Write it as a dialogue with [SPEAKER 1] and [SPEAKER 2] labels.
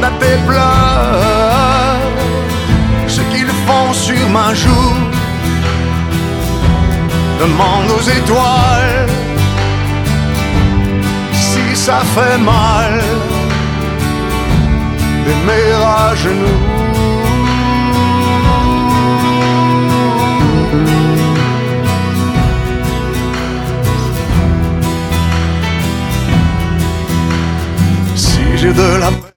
[SPEAKER 1] à tes pleurs, ce qu'ils font sur ma joue. Demande aux étoiles si ça fait mal d'aimer à genoux. Si j'ai de la